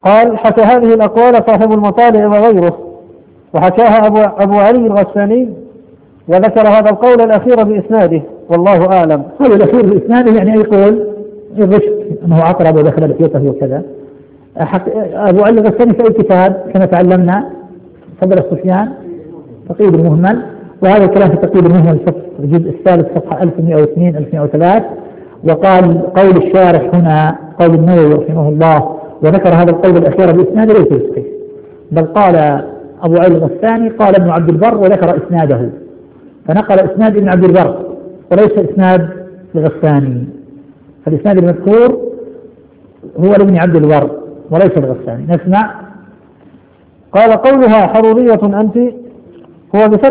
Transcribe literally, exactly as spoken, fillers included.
قال: حكى هذه الأقوال صاحب المطالع وغيره، وحكاها أبو, أبو علي الغساني، وذكر هذا القول الأخير بإسناده، والله أعلم. هذا الأخير بإسناده يعني يقول الرشد أنه عقرب ودخل بحيطه وكذا. أبو علي الغساني في أي كتاب كما تعلمنا صدر السفيان تقييد المهمل، وهذا الكلام في تقييد المهمل الجزء الثالث صفحة ألف ومئة واثنين ألف ومئة وثلاثة. وقال قول الشارح هنا قول النووي رحمه الله، وذكر هذا القول الأخير بإسناده ليس بصحيح، بل قال أبو علي الغساني قال ابن عبد البر وذكر إسناده، فنقل إسناد ابن عبد البر وليس إسناد الغساني، فالإسناد المذكور هو لابن عبد البر وليس الغساني. نسمع. قال: قولها حرورية أنت هو بفتح